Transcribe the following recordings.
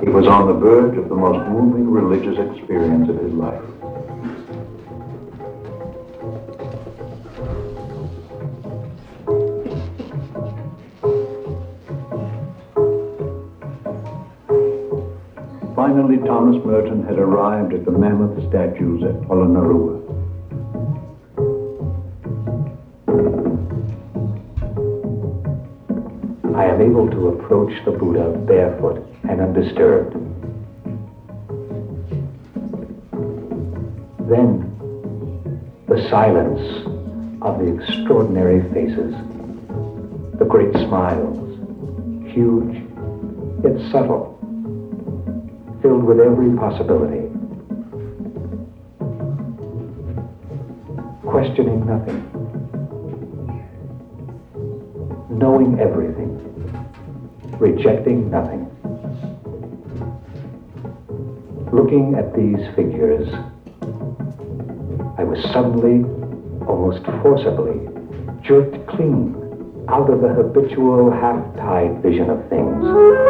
He was on the verge of the most moving religious experience of his life. Finally, Thomas Merton had arrived at the mammoth statues at Polonnaruwa. I am able to approach the Buddha barefoot and undisturbed. Then, the silence of the extraordinary faces, the great smiles, huge yet subtle, filled with every possibility, questioning nothing, knowing everything, rejecting nothing. Looking at these figures, I was suddenly, almost forcibly, jerked clean out of the habitual half-tide vision of things.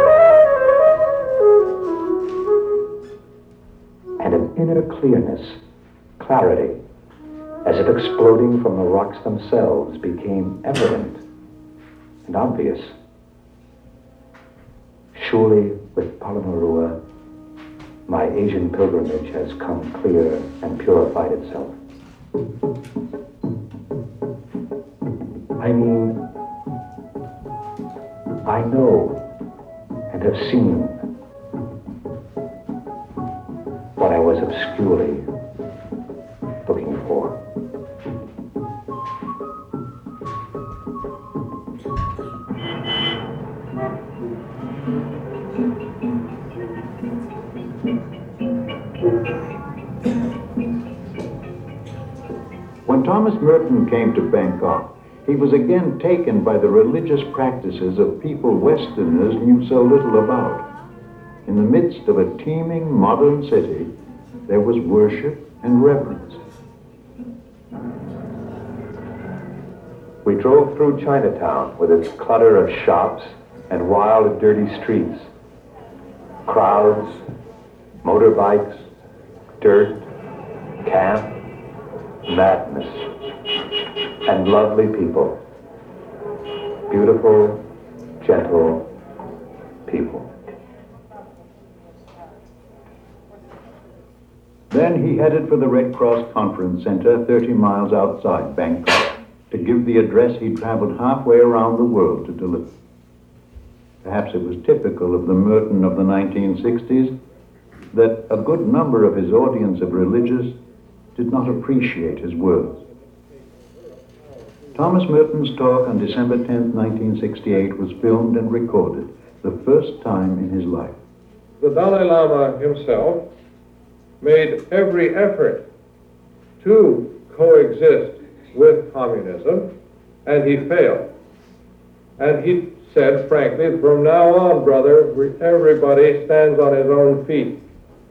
And an inner clearness, clarity, as if exploding from the rocks themselves, became evident and obvious. Surely, with Polonnaruwa, my Asian pilgrimage has come clear and purified itself. I mean, I know and have seen what I was obscurely looking for. When Thomas Merton came to Bangkok, he was again taken by the religious practices of people Westerners knew so little about. In the midst of a teeming modern city, there was worship and reverence. We drove through Chinatown with its clutter of shops and wild, dirty streets. Crowds, motorbikes, dirt, camp, madness, and lovely people. Beautiful, gentle people. Then he headed for the Red Cross Conference Center 30 miles outside Bangkok to give the address he'd traveled halfway around the world to deliver. Perhaps it was typical of the Merton of the 1960s that a good number of his audience of religious did not appreciate his words. Thomas Merton's talk on December 10, 1968 was filmed and recorded, the first time in his life. The Dalai Lama himself made every effort to coexist with communism, and he failed. And he said, frankly, from now on, brother, everybody stands on his own feet.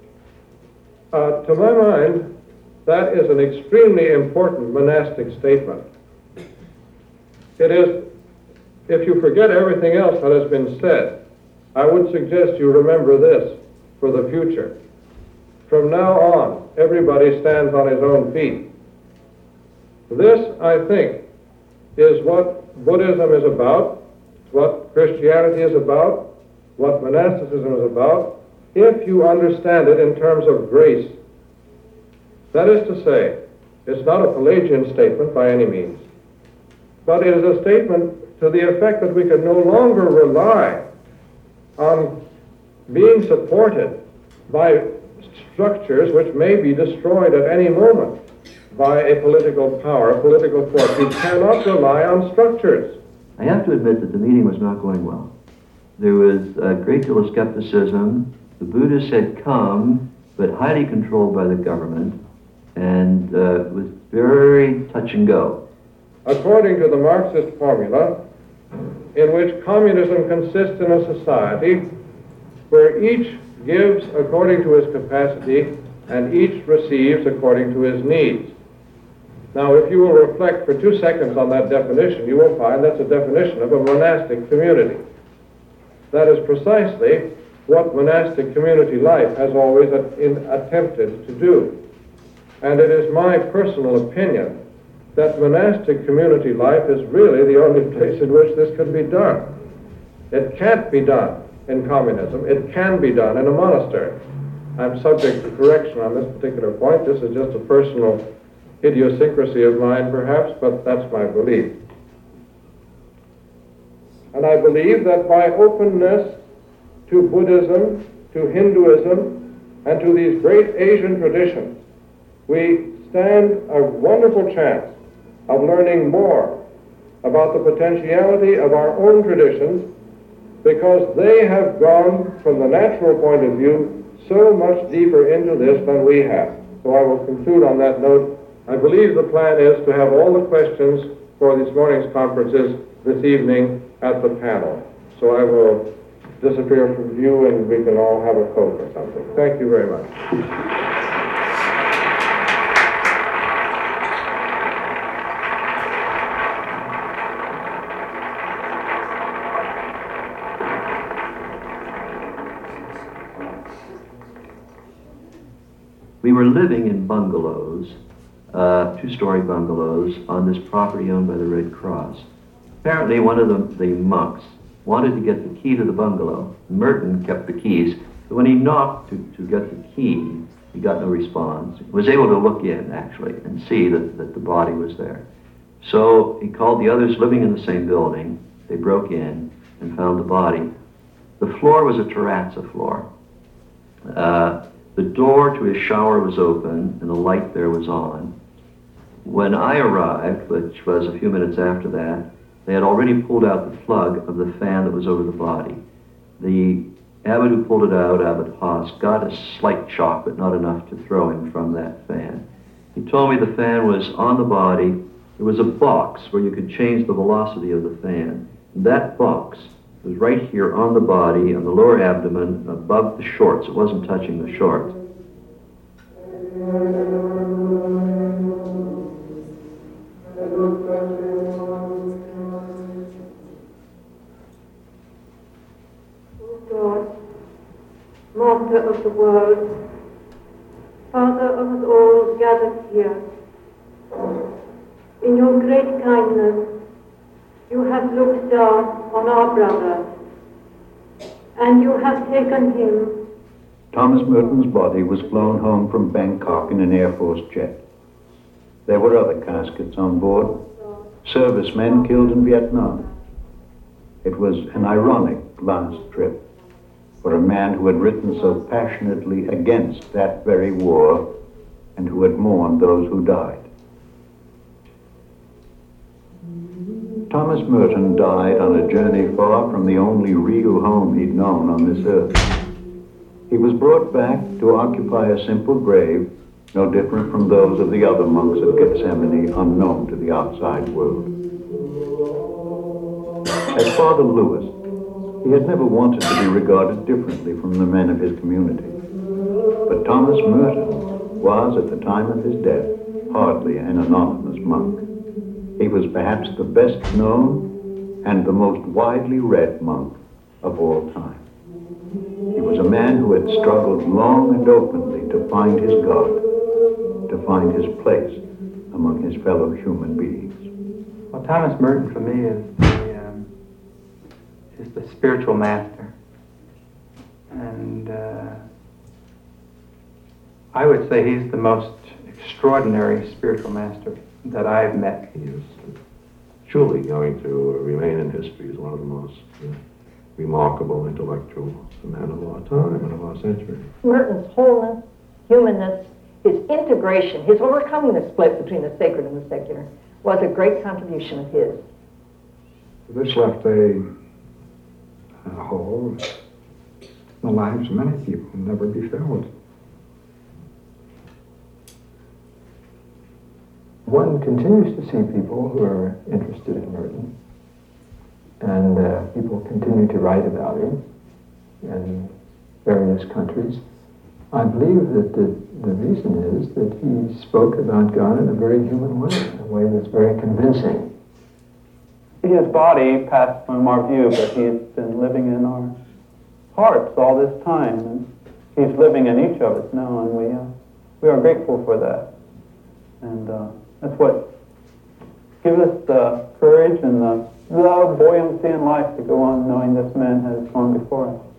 To my mind, that is an extremely important monastic statement. It is, if you forget everything else that has been said, I would suggest you remember this for the future. From now on, everybody stands on his own feet. This, I think, is what Buddhism is about, what Christianity is about, what monasticism is about, if you understand it in terms of grace. That is to say, it's not a Pelagian statement by any means, but it is a statement to the effect that we can no longer rely on being supported by structures which may be destroyed at any moment by a political power, a political force. You cannot rely on structures. I have to admit that the meeting was not going well. There was a great deal of skepticism. The Buddhists had come, but highly controlled by the government, and was very touch and go. According to the Marxist formula, in which communism consists in a society where each gives according to his capacity and each receives according to his needs. Now, if you will reflect for 2 seconds on that definition, you will find that's a definition of a monastic community. That is precisely what monastic community life has always attempted to do. And it is my personal opinion that monastic community life is really the only place in which this can be done. It can't be done in communism. It can be done in a monastery. I'm subject to correction on this particular point. This is just a personal idiosyncrasy of mine, perhaps, but that's my belief. And I believe that by openness to Buddhism, to Hinduism, and to these great Asian traditions, we stand a wonderful chance of learning more about the potentiality of our own traditions, because they have gone, from the natural point of view, so much deeper into this than we have. So I will conclude on that note. I believe the plan is to have all the questions for this morning's conferences this evening at the panel. So I will disappear from view and we can all have a Coke or something. Thank you very much. We were living in bungalows, two-story bungalows, on this property owned by the Red Cross. Apparently one of the monks wanted to get the key to the bungalow. Merton kept the keys, but when he knocked to get the key, he got no response. He was able to look in, actually, and see that the body was there. So he called the others living in the same building. They broke in and found the body. The floor was a terrazzo floor. The door to his shower was open, and the light there was on. When I arrived, which was a few minutes after that, they had already pulled out the plug of the fan that was over the body. The abbot who pulled it out, Abbot Haas, got a slight shock, but not enough to throw him from that fan. He told me the fan was on the body. There was a box where you could change the velocity of the fan. That box was right here on the body, on the lower abdomen, above the shorts. It wasn't touching the shorts. God, Master of the world, Father of us all gathered here, in your great kindness, you have looked down on our brother, and you have taken him. Thomas Merton's body was flown home from Bangkok in an Air Force jet. There were other caskets on board, servicemen killed in Vietnam. It was an ironic last trip for a man who had written so passionately against that very war and who had mourned those who died. Thomas Merton died on a journey far from the only real home he'd known on this earth. He was brought back to occupy a simple grave, no different from those of the other monks of Gethsemane, unknown to the outside world. As Father Lewis, he had never wanted to be regarded differently from the men of his community. But Thomas Merton was, at the time of his death, hardly an anonymous monk. He was perhaps the best known and the most widely read monk of all time. He was a man who had struggled long and openly to find his God, to find his place among his fellow human beings. Well, Thomas Merton for me is the spiritual master. And I would say he's the most extraordinary spiritual master that I've met. He is truly going to remain in history as one of the most remarkable intellectual men of our time and of our century. Merton's wholeness, humanness, his integration, his overcoming the split between the sacred and the secular was a great contribution of his. This left a hole in the lives of many people who never be filled. One continues to see people who are interested in Merton, and people continue to write about him in various countries. I believe that the reason is that he spoke about God in a very human way, in a way that's very convincing. His body passed from our view, but he's been living in our hearts all this time. And he's living in each of us now, and we are grateful for that. And that's what gives us the courage and the buoyancy in life to go on knowing this man has gone before us.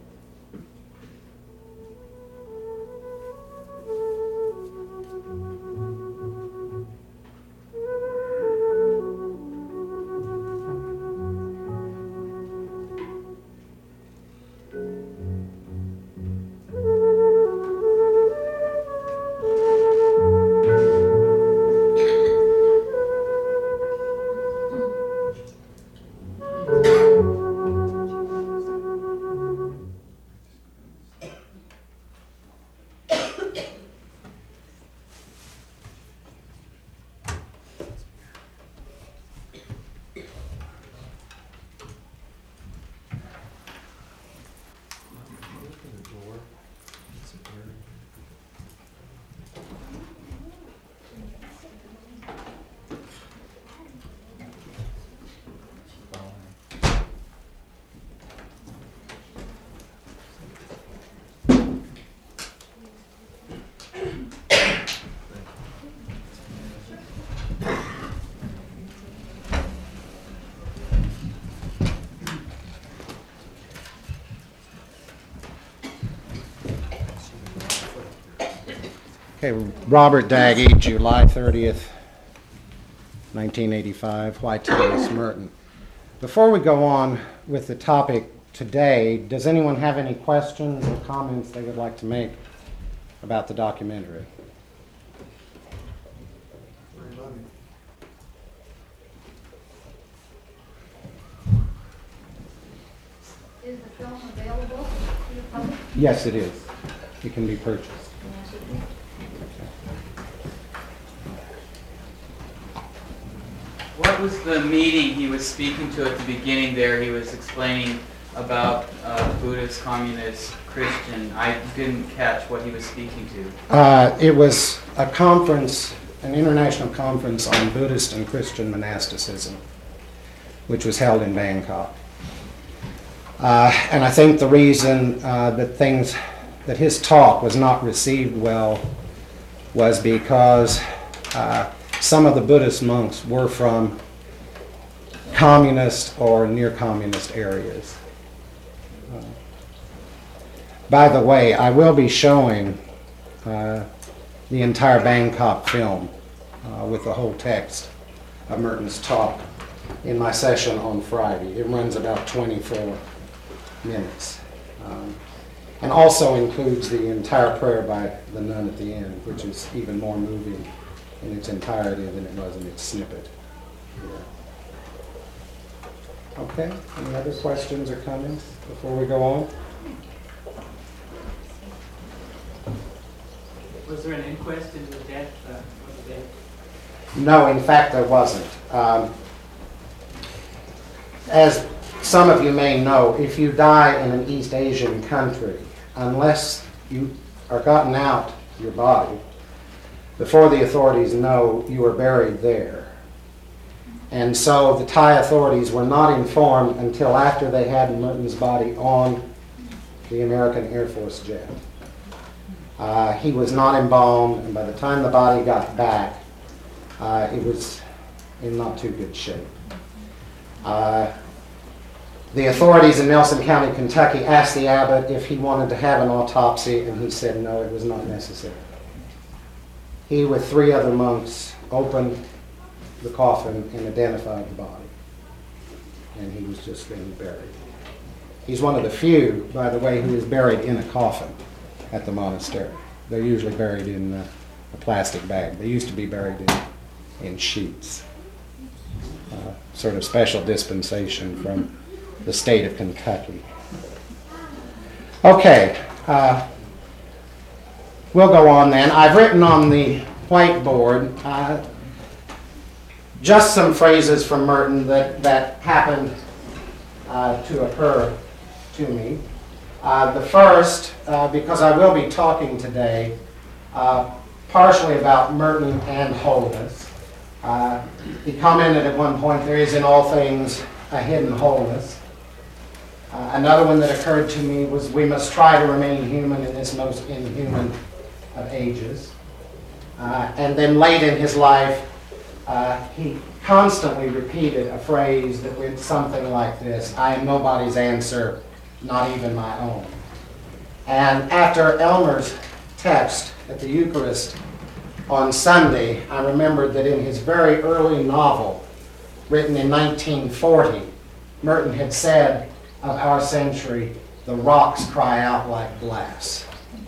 Okay, Robert Daggy, July 30th, 1985, White Terrace, Merton. Before we go on with the topic today, does anyone have any questions or comments they would like to make about the documentary? Is the film available to the public? Yes, it is. It can be purchased. What was the meeting he was speaking to at the beginning there? He was explaining about Buddhist, Communist, Christian. I didn't catch what he was speaking to. It was a conference, an international conference on Buddhist and Christian monasticism, which was held in Bangkok. And I think the reason that his talk was not received well was because some of the Buddhist monks were from communist or near-communist areas. By the way, I will be showing the entire Bangkok film with the whole text of Merton's talk in my session on Friday. It runs about 24 minutes. And also includes the entire prayer by the nun at the end, which is even more moving in its entirety than it was in its snippet. Okay, any other questions or comments before we go on? Was there an inquest into the death of the baby? No, in fact there wasn't. As some of you may know, if you die in an East Asian country, unless you are gotten out your body, before the authorities know, you are buried there. And so the Thai authorities were not informed until after they had Merton's body on the American Air Force jet. He was not embalmed, and by the time the body got back, it was in not too good shape. The authorities in Nelson County, Kentucky asked the abbot if he wanted to have an autopsy, and he said no, it was not necessary. He, with 3 other monks, opened the coffin and identified the body. And he was just then buried. He's one of the few, by the way, who is buried in a coffin at the monastery. They're usually buried in a plastic bag. They used to be buried in sheets. Sort of special dispensation from the state of Kentucky. Okay. We'll go on then. I've written on the whiteboard just some phrases from Merton that happened to occur to me. The first, because I will be talking today partially about Merton and wholeness. He commented at one point, there is in all things a hidden wholeness. Another one that occurred to me was we must try to remain human in this most inhuman of ages. And then late in his life, he constantly repeated a phrase that went something like this: I am nobody's answer, not even my own. And after Elmer's text at the Eucharist on Sunday, I remembered that in his very early novel, written in 1940, Merton had said of our century, "The rocks cry out like glass."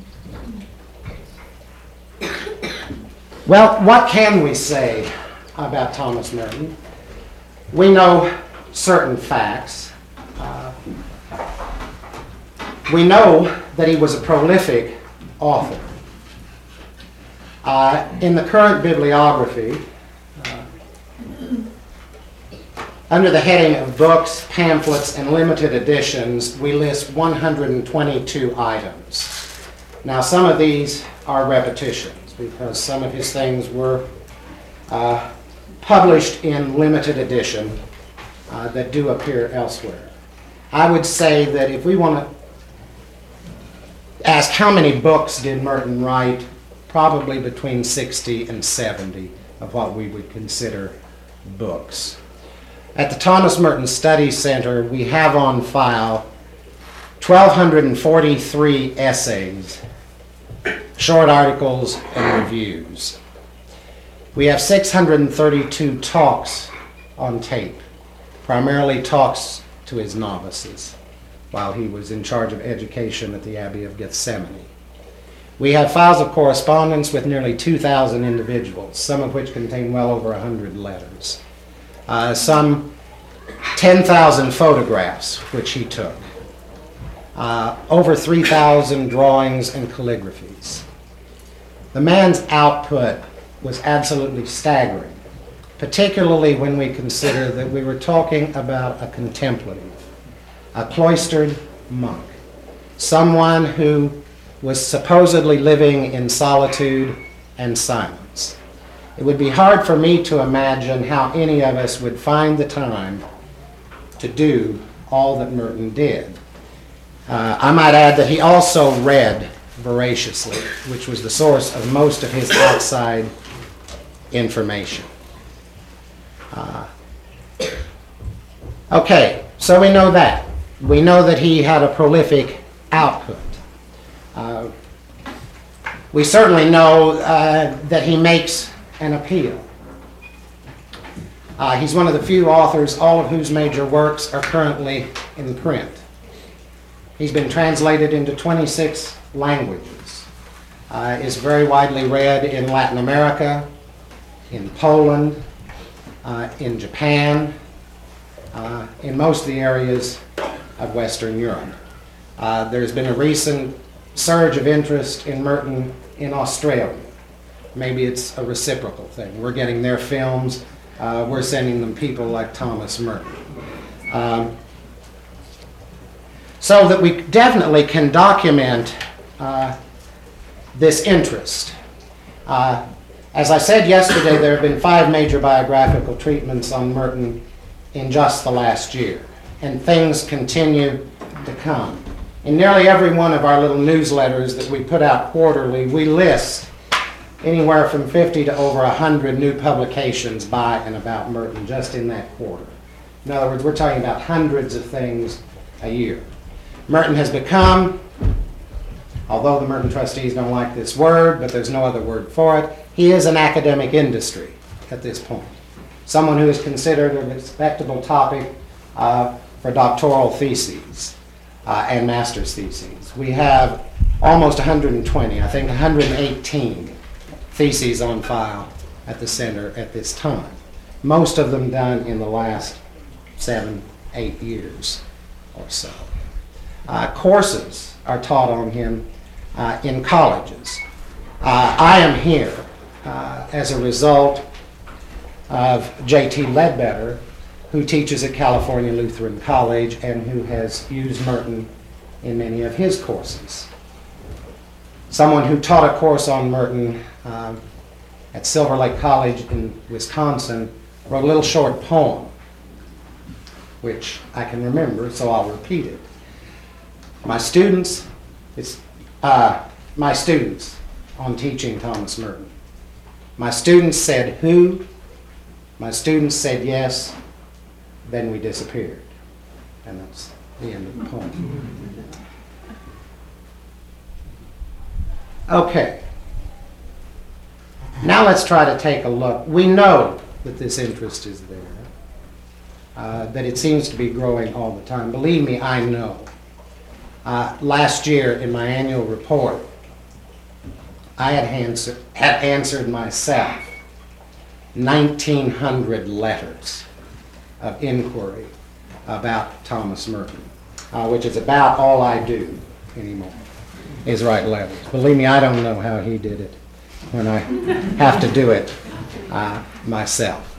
Well, what can we say about Thomas Merton? We know certain facts. We know that he was a prolific author. In the current bibliography, under the heading of books, pamphlets, and limited editions, we list 122 items. Now, some of these are repetitions because some of his things were published in limited edition that do appear elsewhere. I would say that if we want to ask how many books did Merton write, probably between 60 and 70 of what we would consider books. At the Thomas Merton Study Center, we have on file 1,243 essays, short articles, and reviews. We have 632 talks on tape, primarily talks to his novices while he was in charge of education at the Abbey of Gethsemane. We have files of correspondence with nearly 2,000 individuals, some of which contain well over 100 letters. Some 10,000 photographs which he took. Over 3,000 drawings and calligraphies. The man's output was absolutely staggering, particularly when we consider that we were talking about a contemplative, a cloistered monk, someone who was supposedly living in solitude and silence. It would be hard for me to imagine how any of us would find the time to do all that Merton did. I might add that he also read voraciously, which was the source of most of his outside information. Okay, so we know that. We know that he had a prolific output. We certainly know that he makes an appeal. He's one of the few authors, all of whose major works are currently in print. He's been translated into 26 languages. Is very widely read in Latin America, in Poland, in Japan, in most of the areas of Western Europe. There's been a recent surge of interest in Merton in Australia. Maybe it's a reciprocal thing. We're getting their films. We're sending them people like Thomas Merton. So that we definitely can document this interest. As I said yesterday, there have been 5 major biographical treatments on Merton in just the last year, and things continue to come. In nearly every one of our little newsletters that we put out quarterly, we list anywhere from 50 to over 100 new publications by and about Merton just in that quarter. In other words, we're talking about hundreds of things a year. Merton has become, although the Merton trustees don't like this word, but there's no other word for it, he is an academic industry at this point. Someone who is considered a respectable topic for doctoral theses and master's theses. We have almost 120, I think 118 theses on file at the center at this time. Most of them done in the last 7-8 years or so. Courses are taught on him in colleges. I am here as a result of J.T. Ledbetter, who teaches at California Lutheran College and who has used Merton in many of his courses. Someone who taught a course on Merton at Silver Lake College in Wisconsin wrote a little short poem, which I can remember, so I'll repeat it. My students on teaching Thomas Merton. My students said who, my students said yes, then we disappeared. And that's the end of the poem. Okay. Now let's try to take a look. We know that this interest is there, that it seems to be growing all the time. Believe me, I know. Last year in my annual report, I had answered myself 1,900 letters of inquiry about Thomas Merton, which is about all I do anymore, is write letters. Believe me, I don't know how he did it when I have to do it myself.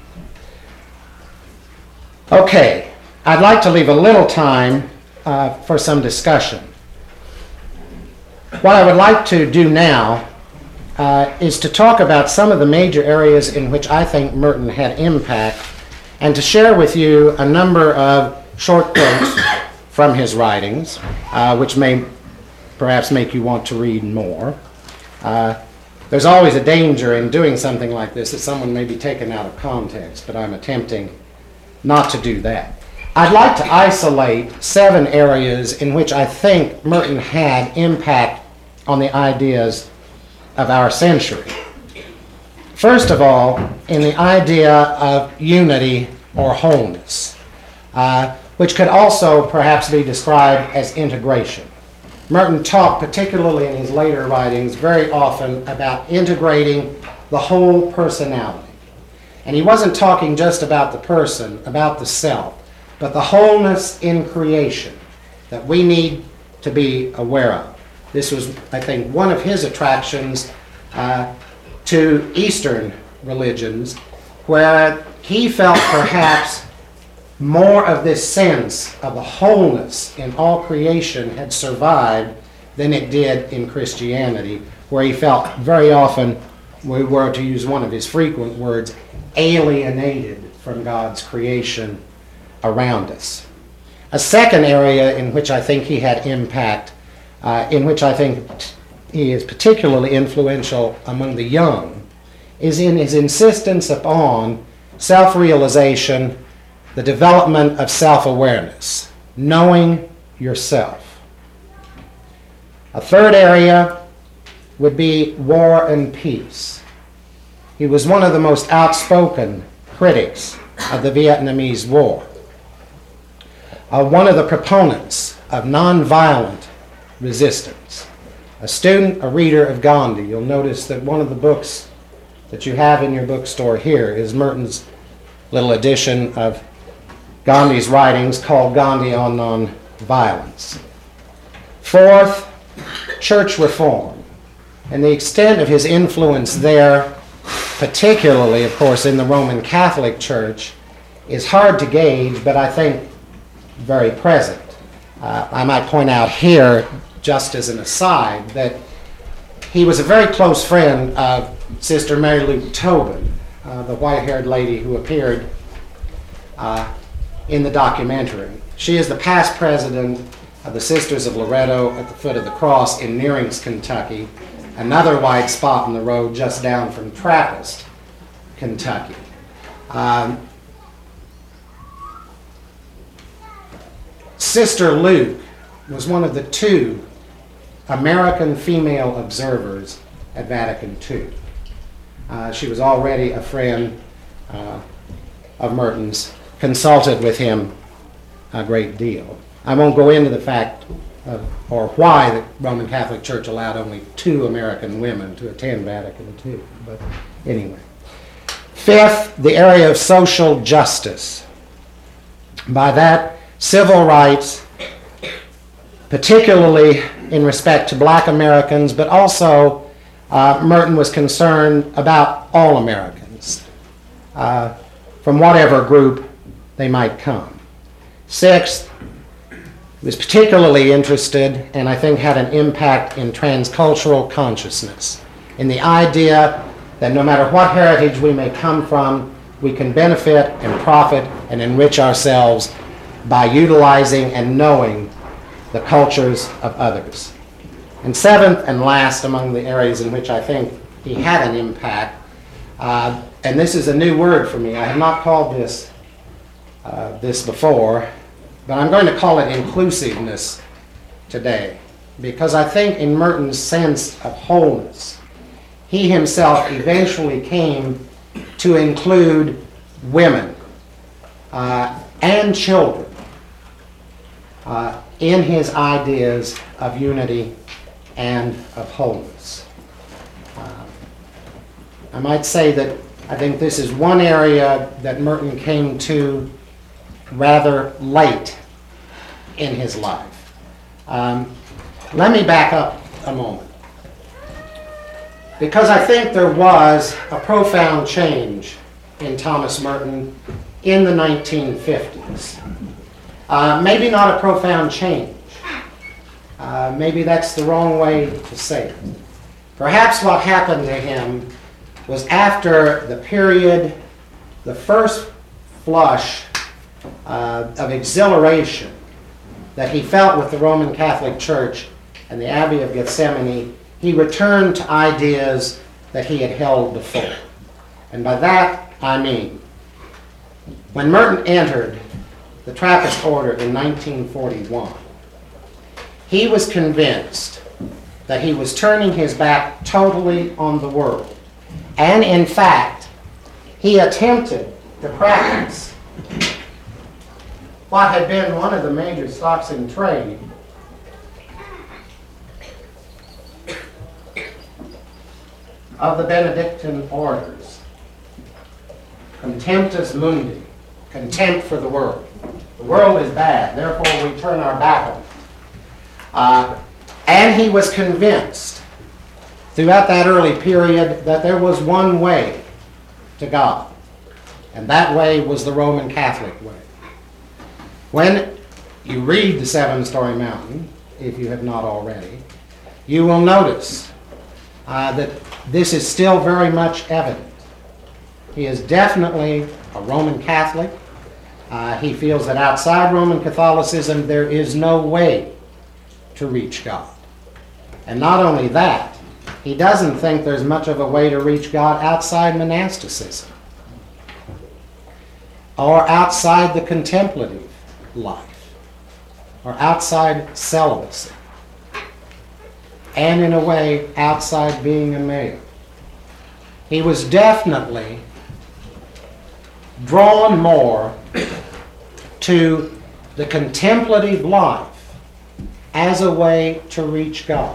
Okay, I'd like to leave a little time for some discussion. What I would like to do now is to talk about some of the major areas in which I think Merton had impact, and to share with you a number of short quotes from his writings, which may perhaps make you want to read more. There's always a danger in doing something like this that someone may be taken out of context, but I'm attempting not to do that. I'd like to isolate 7 areas in which I think Merton had impact on the ideas of our century. First of all, in the idea of unity or wholeness, which could also perhaps be described as integration. Merton talked, particularly in his later writings, very often about integrating the whole personality. And he wasn't talking just about the person, about the self, but the wholeness in creation that we need to be aware of. This was, I think, one of his attractions to Eastern religions, where he felt perhaps more of this sense of the wholeness in all creation had survived than it did in Christianity, where he felt very often, we were to use one of his frequent words, alienated from God's creation around us. A second area in which I think he had impact, in which I think he is particularly influential among the young, is in his insistence upon self-realization, the development of self-awareness, knowing yourself. A third area would be war and peace. He was one of the most outspoken critics of the Vietnamese War, one of the proponents of nonviolent resistance, a student, a reader of Gandhi. You'll notice that one of the books that you have in your bookstore here is Merton's little edition of Gandhi's writings called Gandhi on Nonviolence. Fourth, church reform, and the extent of his influence there, particularly, of course, in the Roman Catholic Church, is hard to gauge, but I think very present. I might point out here, just as an aside, that he was a very close friend of Sister Mary Lou Tobin, the white-haired lady who appeared in the documentary. She is the past president of the Sisters of Loretto at the foot of the cross in Nearings, Kentucky, another wide spot in the road just down from Trappist, Kentucky. Sister Luke was one of the 2 American female observers at Vatican II. She was already a friend of Merton's, consulted with him a great deal. I won't go into the fact or why the Roman Catholic Church allowed only 2 American women to attend Vatican II, but anyway. Fifth, the area of social justice. By that, civil rights, particularly in respect to black Americans, but also Merton was concerned about all Americans, from whatever group they might come. Sixth, he was particularly interested, and I think had an impact in transcultural consciousness, in the idea that no matter what heritage we may come from, we can benefit and profit and enrich ourselves by utilizing and knowing the cultures of others. And seventh and last among the areas in which I think he had an impact, and this is a new word for me. I have not called this before, but I'm going to call it inclusiveness today, because I think in Merton's sense of wholeness, he himself eventually came to include women and children in his ideas of unity and of wholeness. I might say that I think this is one area that Merton came to rather late in his life. Let me back up a moment, because I think there was a profound change in Thomas Merton in the 1950s. Maybe not a profound change. Maybe that's the wrong way to say it. Perhaps what happened to him was after the period, the first flush of exhilaration that he felt with the Roman Catholic Church and the Abbey of Gethsemane, he returned to ideas that he had held before. And by that I mean, when Merton entered the Trappist order in 1941, he was convinced that he was turning his back totally on the world. And in fact, he attempted to practice what had been one of the major stocks in trade of the Benedictine orders. Contemptus mundi, contempt for the world. The world is bad, therefore we turn our back on it. And he was convinced throughout that early period that there was one way to God, and that way was the Roman Catholic way. When you read The Seven-Storey Mountain, if you have not already, you will notice that this is still very much evident. He is definitely a Roman Catholic. He feels that outside Roman Catholicism there is no way to reach God. And not only that, he doesn't think there's much of a way to reach God outside monasticism or outside the contemplative life or outside celibacy, and in a way outside being a male. He was definitely drawn more to the contemplative life as a way to reach God.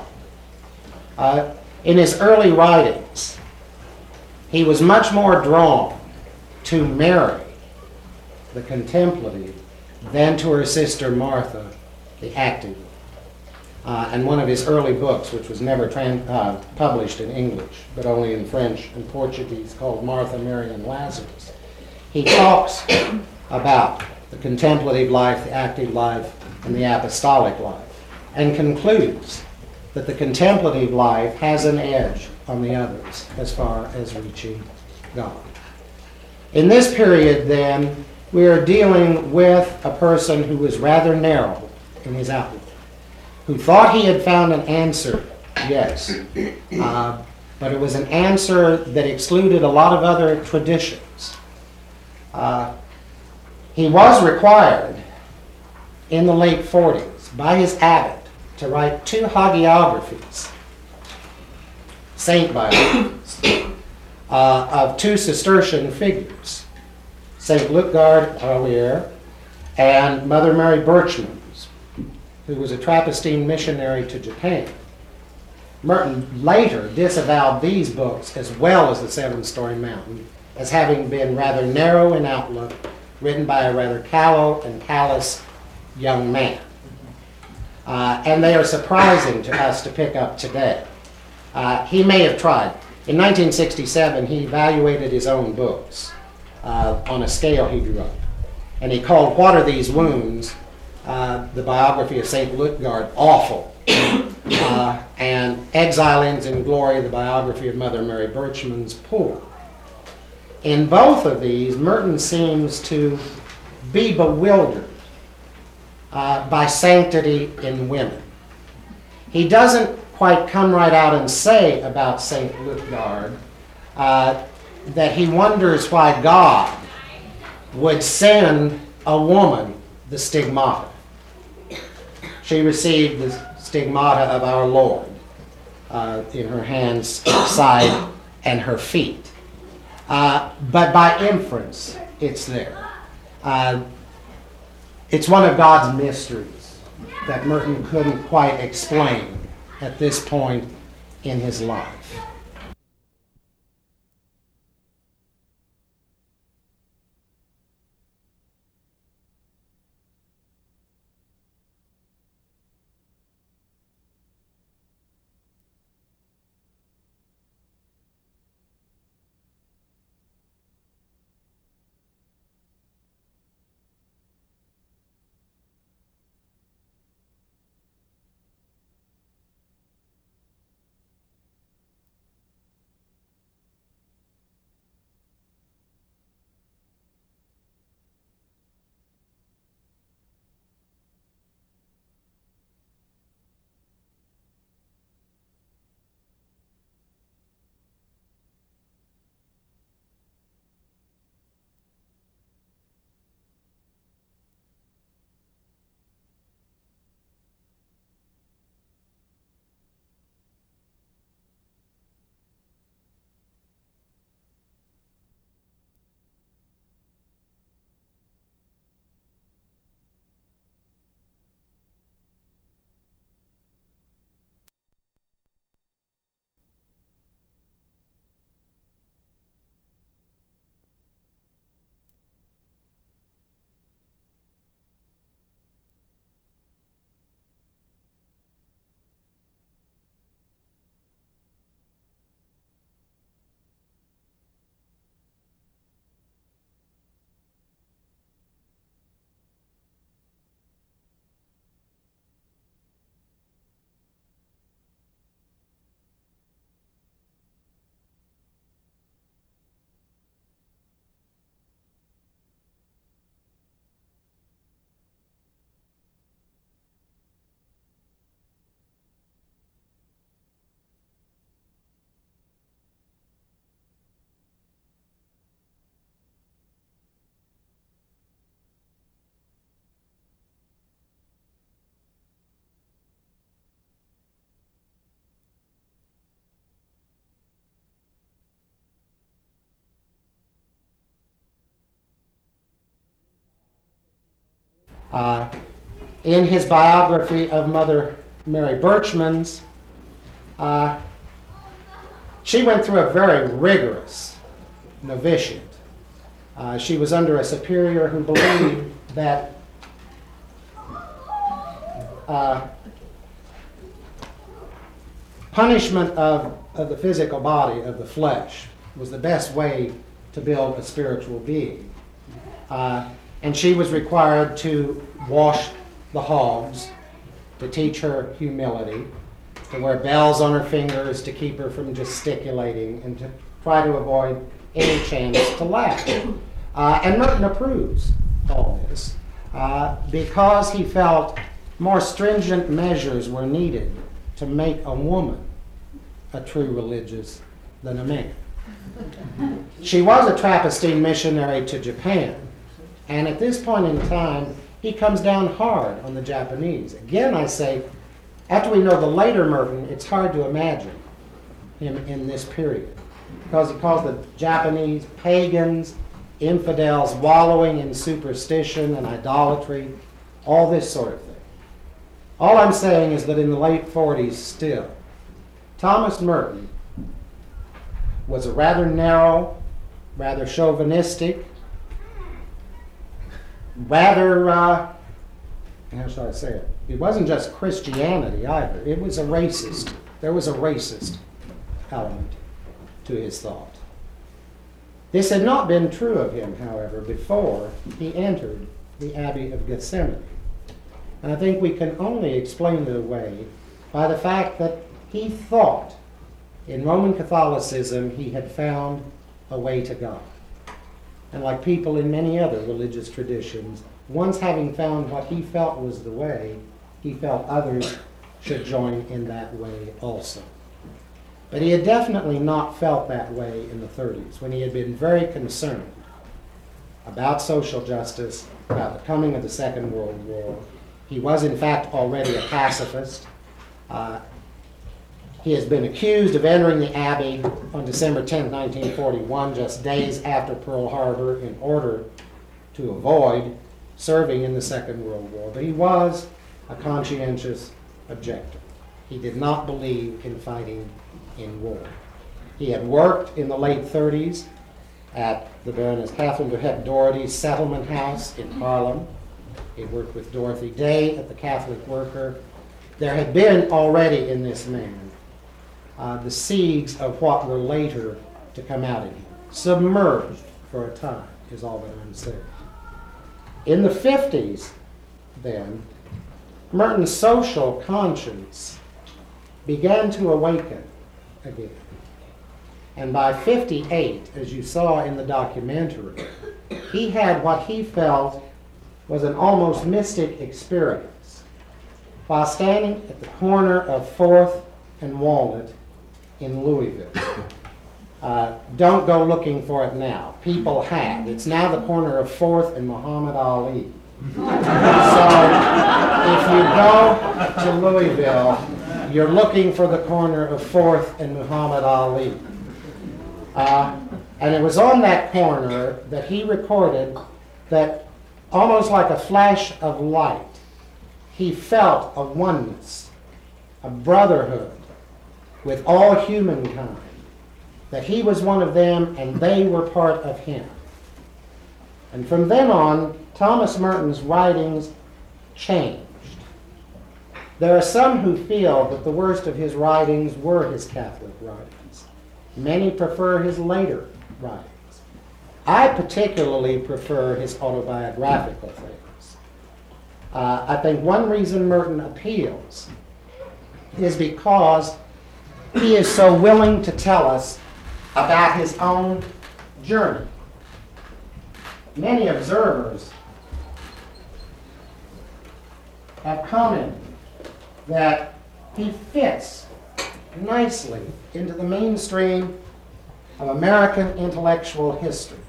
In his early writings, he was much more drawn to Mary, the contemplative, than to her sister Martha, the active. And one of his early books, which was never published in English, but only in French and Portuguese, called Martha, Mary, and Lazarus, he talks about the contemplative life, the active life, and the apostolic life, and concludes that the contemplative life has an edge on the others as far as reaching God. In this period, then, we are dealing with a person who was rather narrow in his outlook, who thought he had found an answer, yes, but it was an answer that excluded a lot of other traditions. He was required in the late 40s by his abbot to write 2 hagiographies, saint biographies, of 2 Cistercian figures, St. Lutgard Arlier and Mother Mary Birchmans, who was a Trappistine missionary to Japan. Merton later disavowed these books, as well as The Seven-Storey Mountain, as having been rather narrow in outlook, written by a rather callow and callous young man. And they are surprising to us to pick up today. He may have tried. In 1967, he evaluated his own books on a scale he drew up. And he called What Are These Wounds? The biography of St. Lutgard awful. And Exile Ends in Glory, the biography of Mother Mary Birchmans, poor. In both of these, Merton seems to be bewildered by sanctity in women. He doesn't quite come right out and say about St. Lutgard that he wonders why God would send a woman the stigmata. She received the stigmata of our Lord in her hands, side, and her feet. But by inference, it's there. It's one of God's mysteries that Merton couldn't quite explain at this point in his life. In his biography of Mother Mary Birchmans, she went through a very rigorous novitiate. She was under a superior who believed that punishment of the physical body, of the flesh, was the best way to build a spiritual being. And she was required to wash the hogs, to teach her humility, to wear bells on her fingers to keep her from gesticulating, and to try to avoid any chance to laugh. And Merton approves all this because he felt more stringent measures were needed to make a woman a true religious than a man. She was a Trappistine missionary to Japan, and at this point in time, he comes down hard on the Japanese. Again, I say, after we know the later Merton, it's hard to imagine him in this period, because he calls the Japanese pagans, infidels, wallowing in superstition and idolatry, all this sort of thing. All I'm saying is that in the late 40s still, Thomas Merton was a rather narrow, rather chauvinistic, rather, how shall I say it? It wasn't just Christianity either. It was a racist. There was a racist element to his thought. This had not been true of him, however, before he entered the Abbey of Gethsemani. And I think we can only explain it away by the fact that he thought in Roman Catholicism he had found a way to God. And like people in many other religious traditions, once having found what he felt was the way, he felt others should join in that way also. But he had definitely not felt that way in the 30s, when he had been very concerned about social justice, about the coming of the Second World War. He was, in fact, already a pacifist. He has been accused of entering the Abbey on December 10, 1941, just days after Pearl Harbor, in order to avoid serving in the Second World War. But he was a conscientious objector. He did not believe in fighting in war. He had worked in the late 30s at the Baroness Catherine de Hep Doherty's settlement house in Harlem. He worked with Dorothy Day at the Catholic Worker. There had been already in this man the seeds of what were later to come out in him. Submerged for a time is all that I'm saying. In the 50s, then, Merton's social conscience began to awaken again. And by 58, as you saw in the documentary, he had what he felt was an almost mystic experience while standing at the corner of 4th and Walnut in Louisville. Don't go looking for it now. People have. It's now the corner of 4th and Muhammad Ali. So if you go to Louisville, you're looking for the corner of 4th and Muhammad Ali. And it was on that corner that he recorded that, almost like a flash of light, he felt a oneness, a brotherhood with all humankind, that he was one of them and they were part of him. And from then on, Thomas Merton's writings changed. There are some who feel that the worst of his writings were his Catholic writings. Many prefer his later writings. I particularly prefer his autobiographical things. I think one reason Merton appeals is because he is so willing to tell us about his own journey. Many observers have commented that he fits nicely into the mainstream of American intellectual history.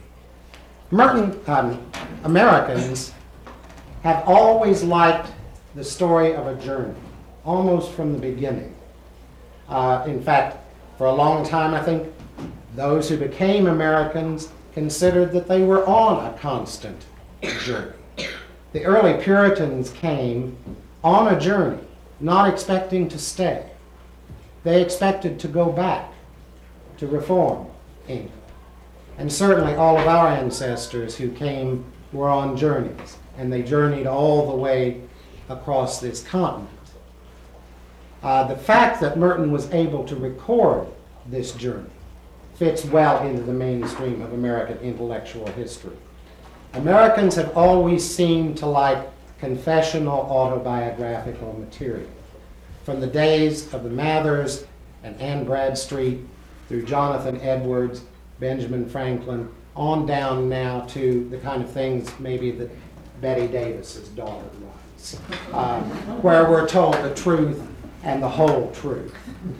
Americans have always liked the story of a journey, almost from the beginning. In fact, for a long time, I think those who became Americans considered that they were on a constant journey. The early Puritans came on a journey, not expecting to stay. They expected to go back to reform England. And certainly all of our ancestors who came were on journeys, and they journeyed all the way across this continent. The fact that Merton was able to record this journey fits well into the mainstream of American intellectual history. Americans have always seemed to like confessional autobiographical material. From the days of the Mathers and Anne Bradstreet through Jonathan Edwards, Benjamin Franklin, on down now to the kind of things maybe that Betty Davis's daughter writes, where we're told the truth and the whole truth.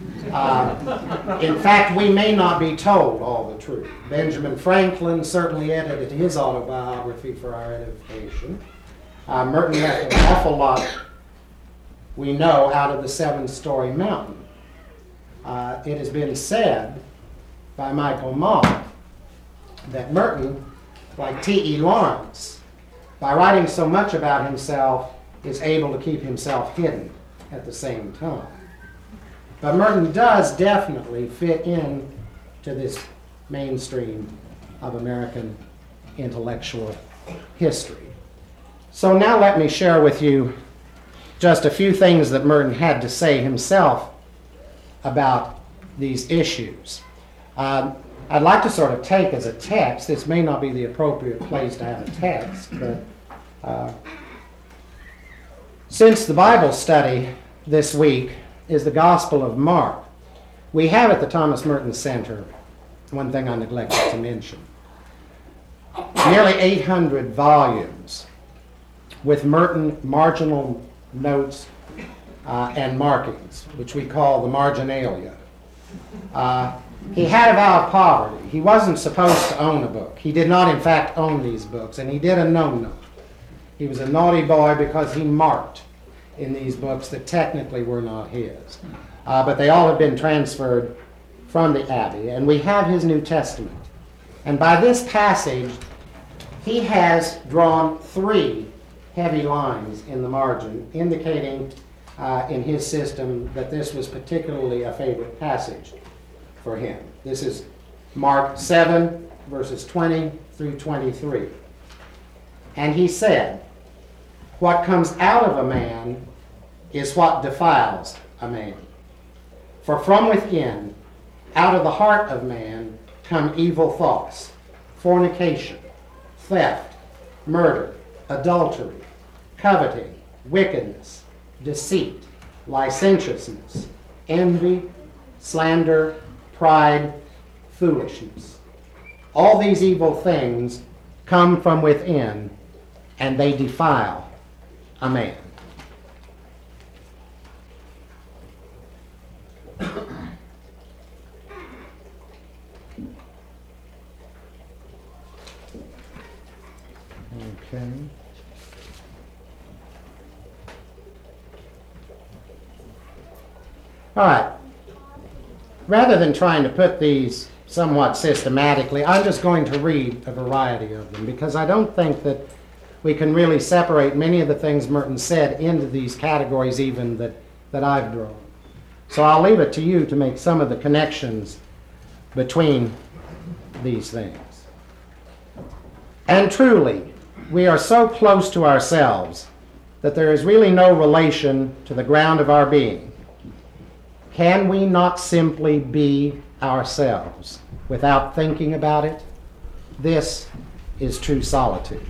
In fact, we may not be told all the truth. Benjamin Franklin certainly edited his autobiography for our edification. Merton left an awful lot, we know, out of the Seven-Story Mountain. It has been said by Michael Mott that Merton, like T.E. Lawrence, by writing so much about himself, is able to keep himself hidden at the same time. But Merton does definitely fit in to this mainstream of American intellectual history. So now let me share with you just a few things that Merton had to say himself about these issues. I'd like to sort of take as a text, this may not be the appropriate place to have a text, but since the Bible study this week is the Gospel of Mark, we have at the Thomas Merton Center one thing I neglected to mention. Nearly 800 volumes with Merton marginal notes and markings, which we call the marginalia. He had a vow of poverty. He wasn't supposed to own a book. He did not, in fact, own these books, and he did a no-no. He was a naughty boy because he marked in these books that technically were not his. But they all have been transferred from the Abbey, and we have his New Testament. And by this passage, he has drawn 3 heavy lines in the margin, indicating in his system that this was particularly a favorite passage for him. This is Mark 7, verses 20 through 23. And he said, "What comes out of a man is what defiles a man. For from within, out of the heart of man, come evil thoughts, fornication, theft, murder, adultery, coveting, wickedness, deceit, licentiousness, envy, slander, pride, foolishness. All these evil things come from within, and they defile a man." Okay. All right. Rather than trying to put these somewhat systematically, I'm just going to read a variety of them because I don't think that we can really separate many of the things Merton said into these categories even that I've drawn. So I'll leave it to you to make some of the connections between these things. And truly, we are so close to ourselves that there is really no relation to the ground of our being. Can we not simply be ourselves without thinking about it? This is true solitude.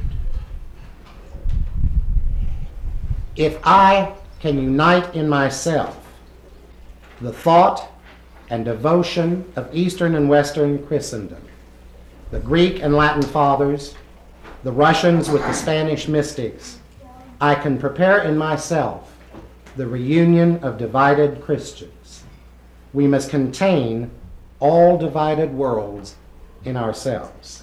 If I can unite in myself the thought and devotion of Eastern and Western Christendom, the Greek and Latin fathers, the Russians with the Spanish mystics, I can prepare in myself the reunion of divided Christians. We must contain all divided worlds in ourselves.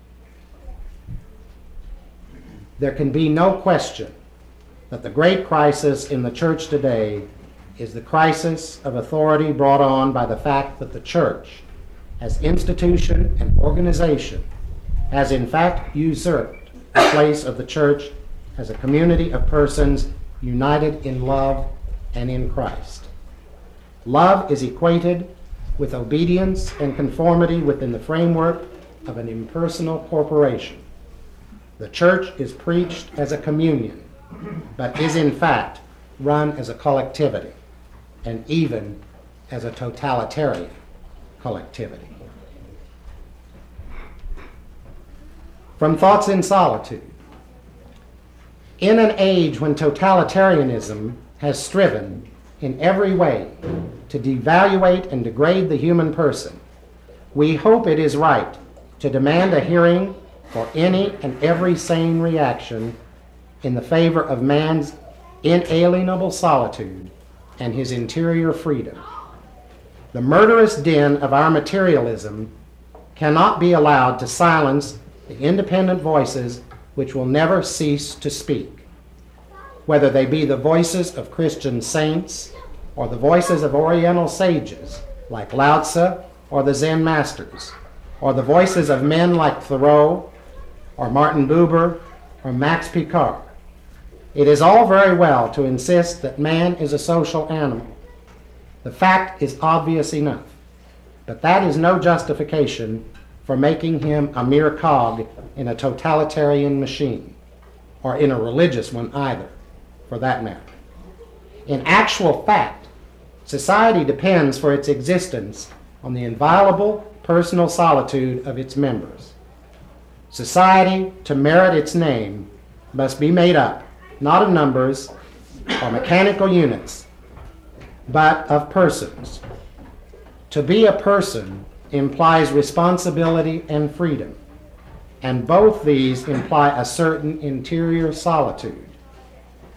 There can be no question that the great crisis in the church today is the crisis of authority brought on by the fact that the church, as institution and organization, has in fact usurped the place of the church as a community of persons united in love and in Christ. Love is equated with obedience and conformity within the framework of an impersonal corporation. The church is preached as a communion, but is in fact run as a collectivity, and even as a totalitarian collectivity. From Thoughts in Solitude. In an age when totalitarianism has striven in every way to devaluate and degrade the human person, we hope it is right to demand a hearing for any and every sane reaction in the favor of man's inalienable solitude and his interior freedom. The murderous din of our materialism cannot be allowed to silence the independent voices which will never cease to speak, whether they be the voices of Christian saints or the voices of Oriental sages like Lao Tzu or the Zen masters, or the voices of men like Thoreau or Martin Buber or Max Picard. It is all very well to insist that man is a social animal. The fact is obvious enough, but that is no justification for making him a mere cog in a totalitarian machine, or in a religious one either, for that matter. In actual fact, society depends for its existence on the inviolable personal solitude of its members. Society, to merit its name, must be made up not of numbers or mechanical units, but of persons. To be a person implies responsibility and freedom, and both these imply a certain interior solitude.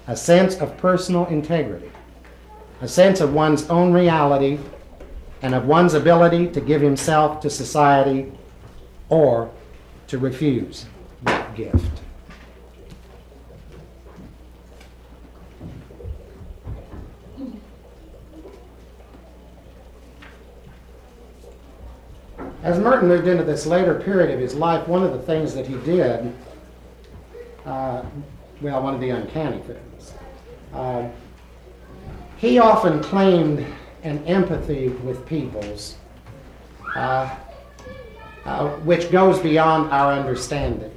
a sense of personal integrity, a sense of one's own reality, and of one's ability to give himself to society or to refuse that gift. As Merton moved into this later period of his life, one of the things that he did, one of the uncanny things, he often claimed an empathy with peoples which goes beyond our understanding.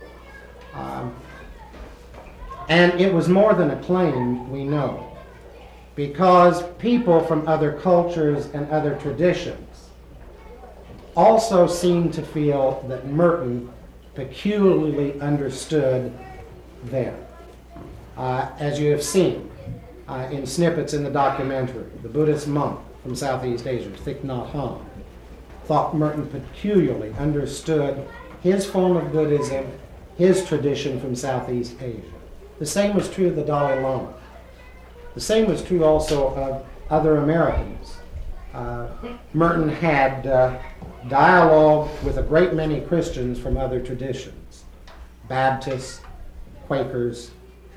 And it was more than a claim, we know, because people from other cultures and other traditions also seemed to feel that Merton peculiarly understood them. As you have seen in snippets in the documentary, the Buddhist monk from Southeast Asia, Thich Nhat Hanh, thought Merton peculiarly understood his form of Buddhism, his tradition from Southeast Asia. The same was true of the Dalai Lama. The same was true also of other Americans. Merton had dialogue with a great many Christians from other traditions, Baptists, Quakers,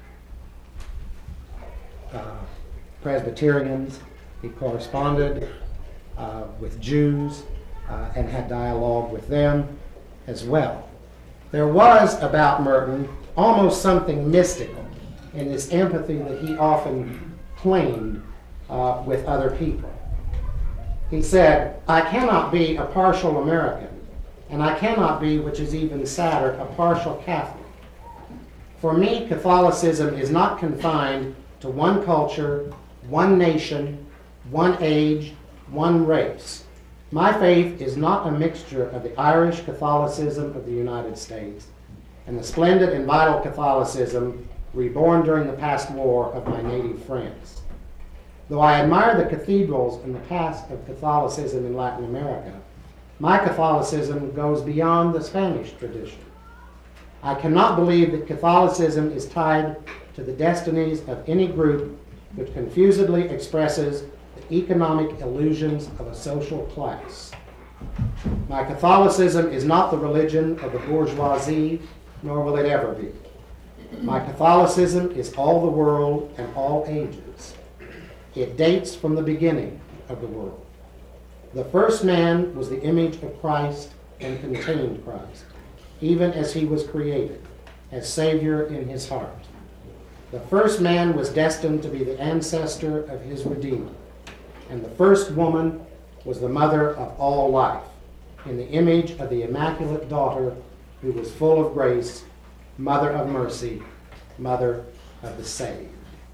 Presbyterians. He corresponded with Jews and had dialogue with them as well. There was about Merton almost something mystical in this empathy that he often claimed with other people. He said, "I cannot be a partial American, and I cannot be, which is even sadder, a partial Catholic. For me, Catholicism is not confined to one culture, one nation, one age, one race. My faith is not a mixture of the Irish Catholicism of the United States and the splendid and vital Catholicism reborn during the past war of my native France. Though I admire the cathedrals and the past of Catholicism in Latin America, my Catholicism goes beyond the Spanish tradition. I cannot believe that Catholicism is tied to the destinies of any group which confusedly expresses the economic illusions of a social class. My Catholicism is not the religion of the bourgeoisie, nor will it ever be. My Catholicism is all the world and all ages. It dates from the beginning of the world. The first man was the image of Christ and contained Christ, even as he was created, as Savior in his heart. The first man was destined to be the ancestor of his Redeemer, and the first woman was the mother of all life, in the image of the Immaculate Daughter who was full of grace, Mother of mercy, Mother of the saved."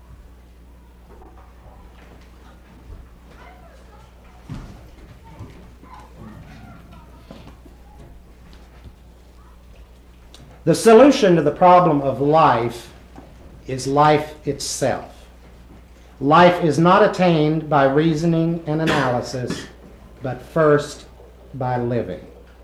The solution to the problem of life is life itself. Life is not attained by reasoning and analysis, but first by living.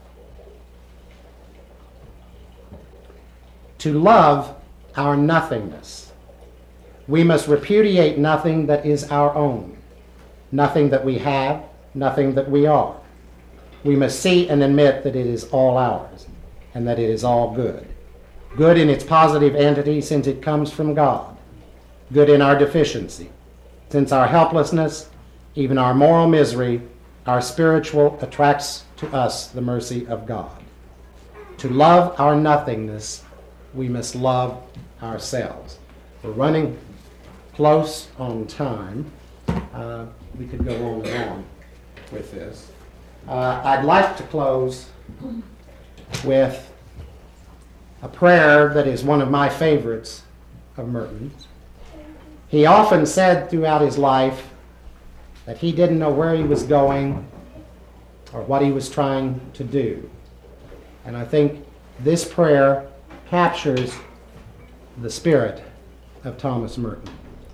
To love our nothingness, we must repudiate nothing that is our own, nothing that we have, nothing that we are. We must see and admit that it is all ours, and that it is all good. Good in its positive entity, since it comes from God. Good in our deficiency, since our helplessness, even our moral misery, our spiritual attracts to us the mercy of God. To love our nothingness, we must love ourselves. We're running close on time. We could go on and on with this. I'd like to close with a prayer that is one of my favorites of Merton's. He often said throughout his life that he didn't know where he was going or what he was trying to do. And I think this prayer captures the spirit of Thomas Merton.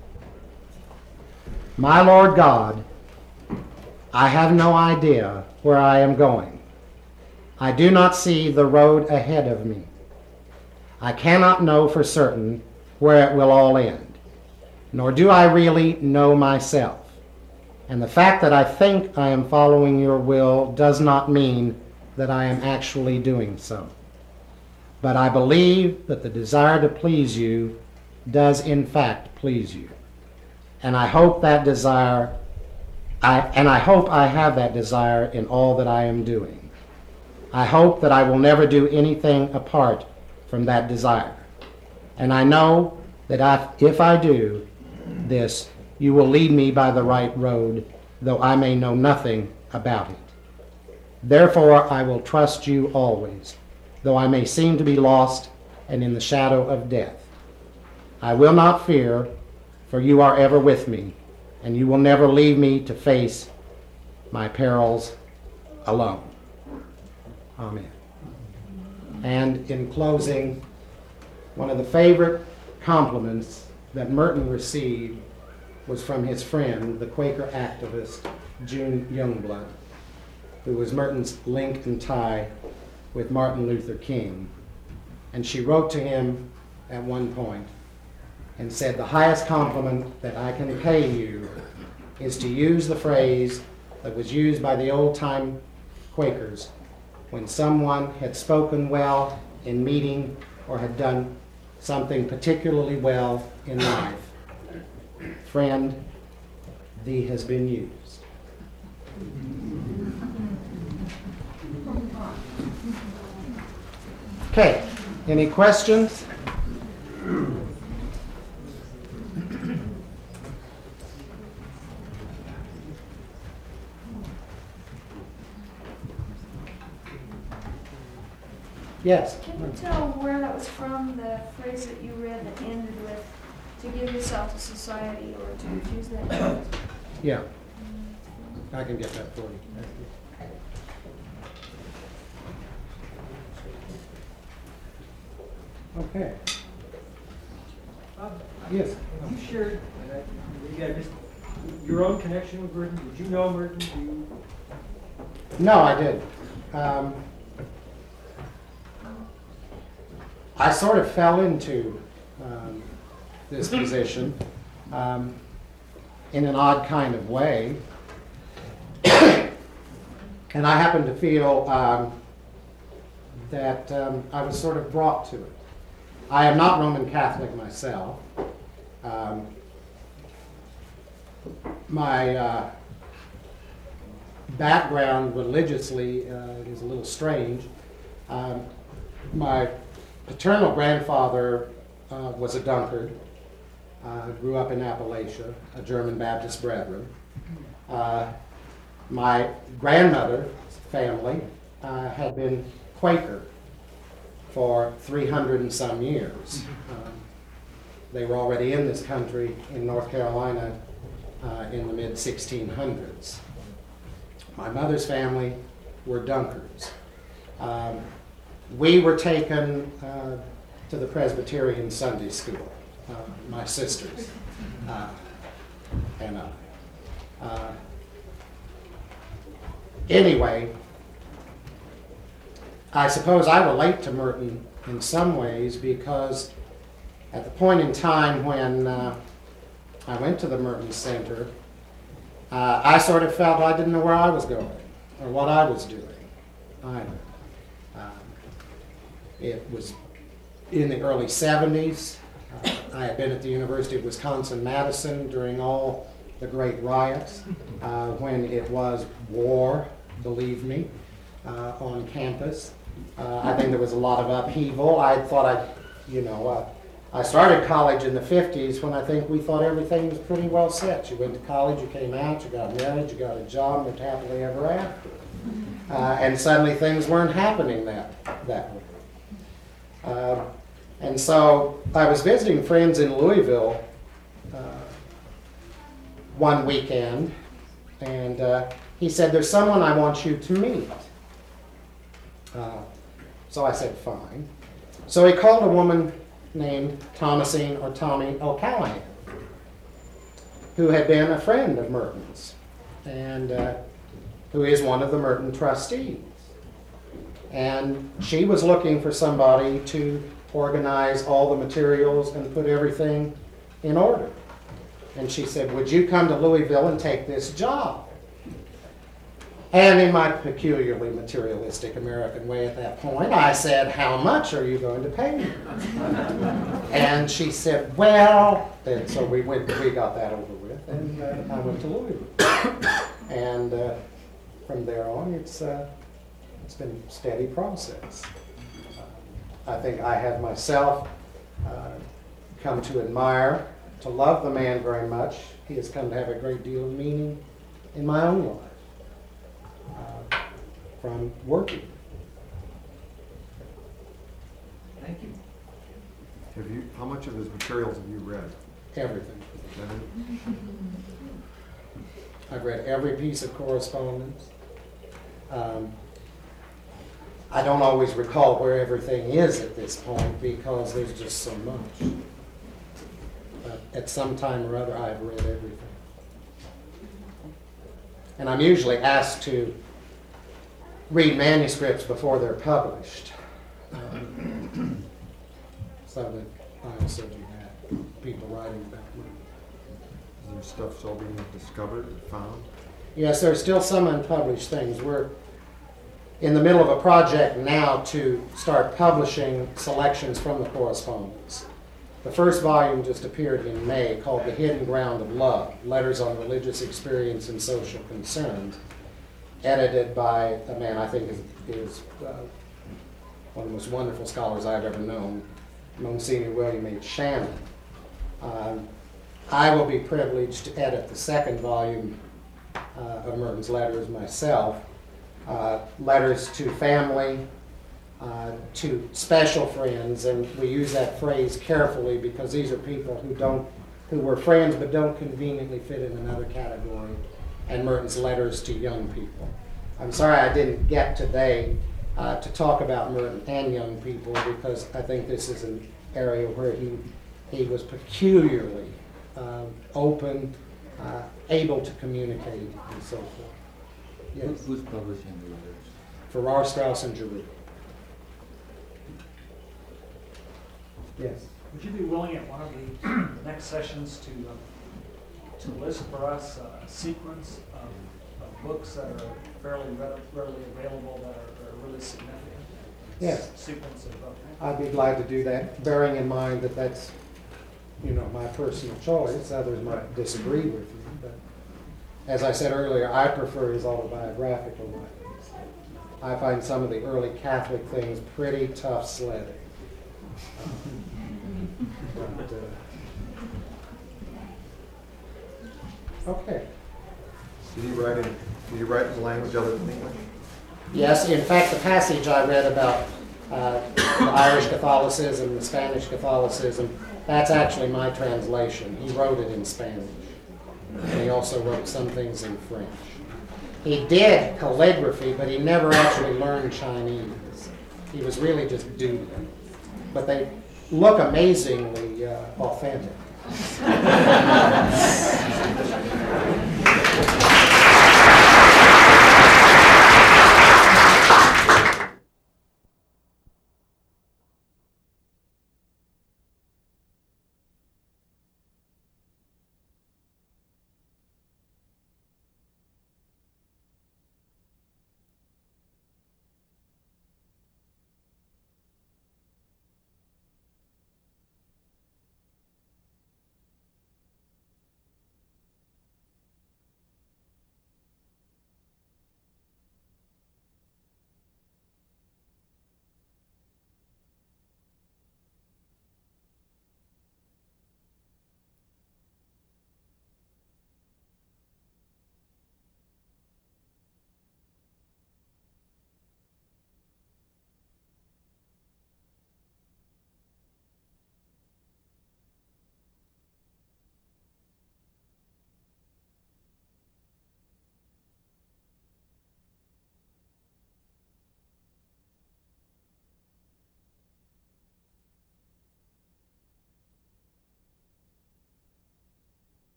My Lord God, I have no idea where I am going. I do not see the road ahead of me. I cannot know for certain where it will all end. nor do I really know myself. And the fact that I think I am following your will does not mean that I am actually doing so. But I believe that the desire to please you does in fact please you. And I hope that desire, I hope I have that desire in all that I am doing. I hope that I will never do anything apart from that desire. And I know that if I do this, you will lead me by the right road, though I may know nothing about it. Therefore, I will trust you always, though I may seem to be lost and in the shadow of death. I will not fear, for you are ever with me, and you will never leave me to face my perils alone. Amen. And in closing, one of the favorite compliments that Merton received was from his friend, the Quaker activist, June Youngblood, who was Merton's link and tie with Martin Luther King. And she wrote to him at one point and said, "The highest compliment that I can pay you is to use the phrase that was used by the old-time Quakers when someone had spoken well in meeting or had done something particularly well in life. Friend, thee has been used." Okay, any questions? Yes. Can you tell where that was from, the phrase that you read that ended with, to give yourself to society, or to refuse that? Yeah, I can get that for you. Okay. Yes. You shared, maybe I missed your own connection with Merton. Did you know Merton? No, I didn't. I sort of fell into this position in an odd kind of way. And I happen to feel that I was sort of brought to it. I am not Roman Catholic myself. My background religiously is a little strange. My paternal grandfather was a Dunkard, grew up in Appalachia, a German Baptist Brethren. My grandmother's family had been Quaker for 300 and some years. They were already in this country in North Carolina in the mid-1600s. My mother's family were Dunkards. We were taken to the Presbyterian Sunday School, my sisters and I. Anyway, I suppose I relate to Merton in some ways because at the point in time when I went to the Merton Center, I sort of felt I didn't know where I was going or what I was doing either. It was in the early 70s. I had been at the University of Wisconsin-Madison during all the great riots, when it was war, believe me, on campus. I think there was a lot of upheaval. I thought I started college in the 50s when I think we thought everything was pretty well set. You went to college, you came out, you got married, you got a job, lived happily ever after. And suddenly things weren't happening that way. And so I was visiting friends in Louisville one weekend, and he said, "There's someone I want you to meet." So I said, "Fine." So he called a woman named Thomasine or Tommy O'Callahan, who had been a friend of Merton's, and who is one of the Merton trustees. And she was looking for somebody to organize all the materials and put everything in order. And she said, would you come to Louisville and take this job? And in my peculiarly materialistic American way at that point, I said, how much are you going to pay me? And she said, well, and so we got that over with, and I went to Louisville. And from there on, it's been a steady process. I think I have myself come to admire, to love the man very much. He has come to have a great deal of meaning in my own life. From working. Thank you. How much of his materials have you read? Everything. I've read every piece of correspondence. I don't always recall where everything is at this point because there's just so much. But at some time or other, I've read everything. And I'm usually asked to read manuscripts before they're published. So that I also do that. People writing about me. Is there stuff still being discovered and found? Yes, there's still some unpublished things. We're in the middle of a project now to start publishing selections from the correspondence. The first volume just appeared in May called The Hidden Ground of Love, Letters on Religious Experience and Social Concerns, edited by a man I think is one of the most wonderful scholars I've ever known, Monsignor William H. Shannon. I will be privileged to edit the second volume of Merton's letters myself. Letters to family, to special friends, and we use that phrase carefully because these are people who were friends but don't conveniently fit in another category, and Merton's letters to young people. I'm sorry I didn't get today to talk about Merton and young people because I think this is an area where he was peculiarly open, able to communicate, and so forth. Yes. Who's publishing the letters? Farrar, Straus, and Giroux. Yes. Would you be willing at one of the next sessions to list for us a sequence of books that are fairly readily available that are really significant? Yes. Sequence of I'd be glad to do that, bearing in mind that that's, my personal choice. Others might disagree with me, but as I said earlier, I prefer his autobiographical writings. I find some of the early Catholic things pretty tough sledding. Okay. Did he write in the language other than English? Yes, in fact, the passage I read about the Irish Catholicism, the Spanish Catholicism, that's actually my translation. He wrote it in Spanish. And he also wrote some things in French. He did calligraphy, but he never actually learned Chinese. He was really just doodling. But they look amazingly authentic.